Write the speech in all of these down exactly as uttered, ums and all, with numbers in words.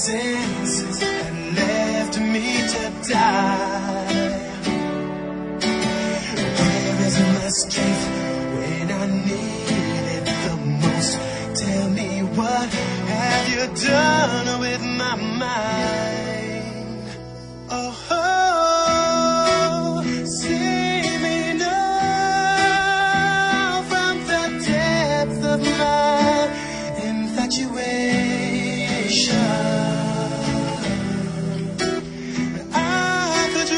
senses and left me to die. Where is my strength when I need it the most? Tell me, what have you done with my mind? Oh, oh, save me now from the depth of my infatuation. I could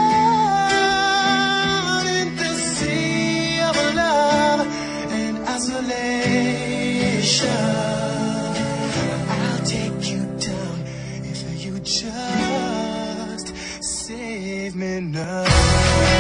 drown in the sea of love and isolation. I'll take you down if you just save me now.